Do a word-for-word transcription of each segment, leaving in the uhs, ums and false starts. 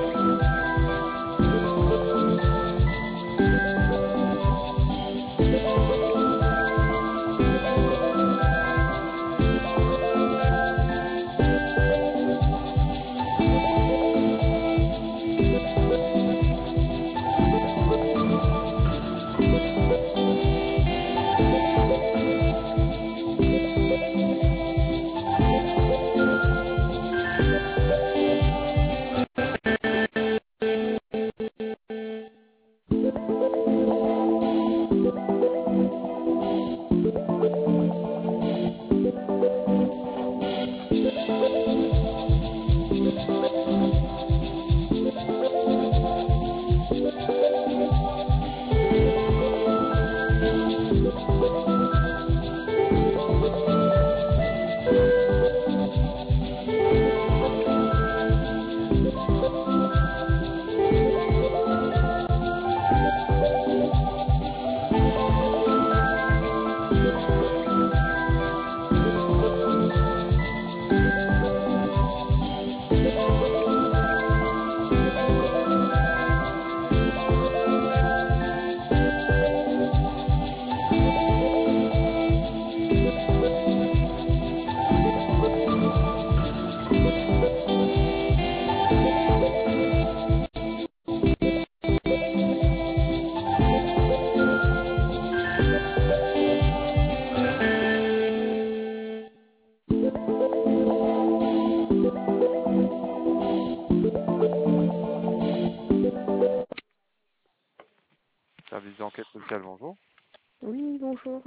Service d'enquête sociale, bonjour. Oui, bonjour.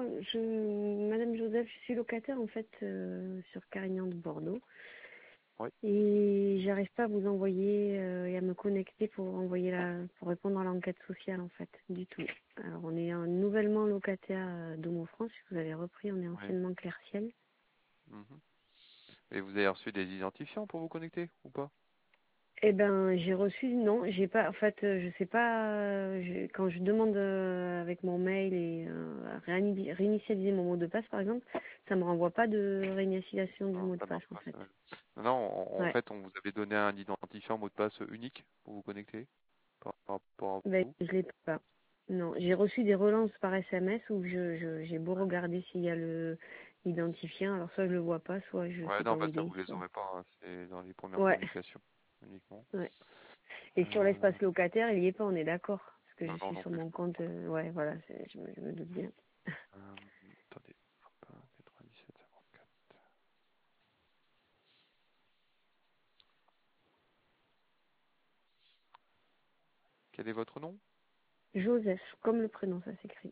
Je, Madame Joseph, je suis locataire en fait euh, sur Carignan de Bordeaux. Oui. Et j'arrive pas à vous envoyer euh, et à me connecter pour envoyer la, pour répondre à l'enquête sociale en fait, du tout. Alors on est un, nouvellement locataire euh, d'Homo France, vous avez repris, on est Oui. anciennement Clairciel. Mhm. Et vous avez reçu des identifiants pour vous connecter ou pas? Eh ben, j'ai reçu, non, j'ai pas, en fait, euh, je sais pas, euh, je- quand je demande euh, avec mon mail et euh, à réini- réinitialiser mon mot de passe, par exemple, ça me renvoie pas de réinitialisation du Non, mot de ça passe, marche en pas. fait. Ça... Non, non, en, en Ouais, fait, on vous avait donné un identifiant mot de passe unique pour vous connecter par, par rapport à ben, vous. je l'ai pas. Non, j'ai reçu des relances par S M S où je, je, j'ai beau regarder s'il y a le l'identifiant, alors soit je le vois pas, soit je Ouais, sais non, pas où bah il ça est, vous les soit. aurez pas, hein. C'est dans les premières Ouais, communications uniquement. ouais. Et sur Euh... l'espace locataire, il y est pas, on est d'accord, parce que Non, je non, suis non sur plus. mon compte, euh, ouais, voilà, c'est- je me, je me doute bien. Euh, attendez, hop, quatre-vingt-dix-sept cinquante-quatre. Quel est votre nom? Joseph, comme le prénom, ça s'écrit.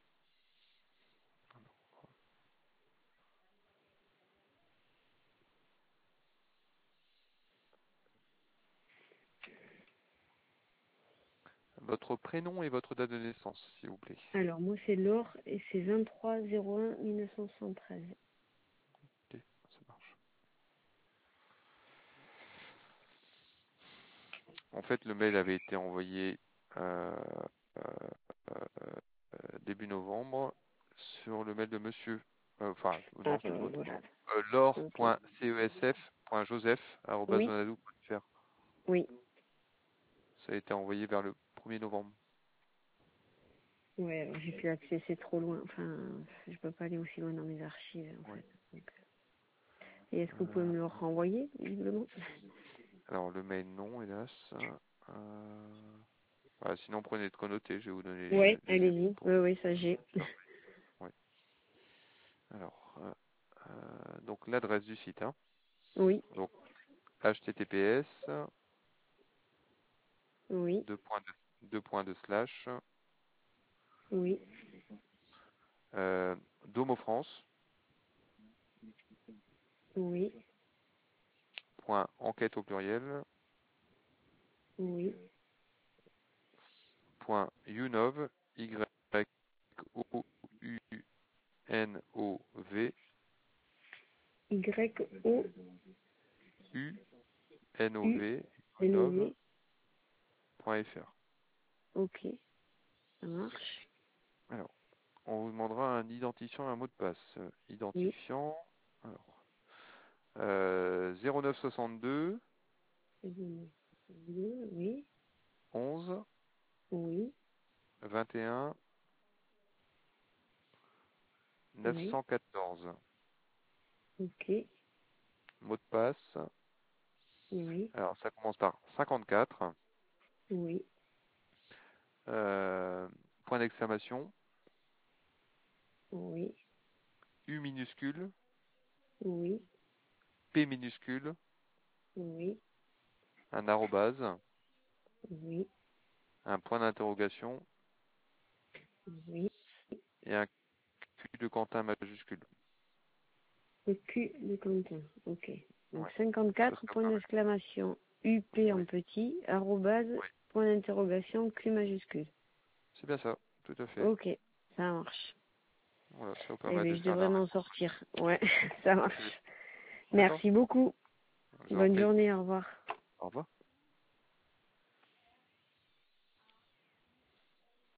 Votre prénom et votre date de naissance, s'il vous plaît. Alors, moi, c'est Laure et c'est vingt-trois zéro un mille neuf cent soixante-treize. Ok, ça marche. En fait, le mail avait été envoyé euh, euh, euh, début novembre sur le mail de monsieur, euh, enfin, Ah, non, c'est le euh, vôtre, voilà. euh, Ok. Oui, laure.cesf.joseph.fr. oui. Ça a été envoyé vers le premier novembre. Ouais, alors j'ai pu accéder, c'est trop loin. Enfin, je peux pas aller aussi loin dans mes archives, en Oui. fait. Donc, euh, et est-ce que vous pouvez Euh, me le renvoyer, visiblement? alors, le mail, non, hélas. Euh, voilà, sinon, prenez de quoi noter, je vais vous donner les, Ouais, les éléments allez-y. pour Oui, oui, ça j'ai. faire. Oui. Alors, euh, euh, donc l'adresse du site, hein. Oui, Donc, https oui, deux points de, deux points de slash oui, euh, Domo France oui, point enquête au pluriel oui. point unov y o u n o v Y-O-U-N-O-V. u n o v unov point fr. Ok, ça marche. Alors, on vous demandera un identifiant et un mot de passe. Oui, Identifiant, alors, euh, zéro neuf soixante-deux c'est bon. deux, oui, onze, oui, vingt et un, oui, neuf cent quatorze. ok, Mot de passe. oui, Alors, ça commence par cinquante-quatre. oui, euh, point d'exclamation. oui, U minuscule. oui, P minuscule. oui, Un arrobase. oui, Un point d'interrogation. oui. Et un Q de Quentin majuscule. Le Q de Quentin, ok. Donc Ouais. Chose cinquante-quatre, comme point ça, d'exclamation, U P ouais. en Oui, petit, arrobase, oui. point d'interrogation, Q majuscule. C'est bien ça. Tout à fait. Ok, ça marche. Voilà, ça vous Eh permet bien, de je faire la devrais m'en réponse. sortir. Ouais, ça C'est- marche. D'accord. Merci beaucoup. Je vous en Bonne prie. journée, au revoir. Au revoir.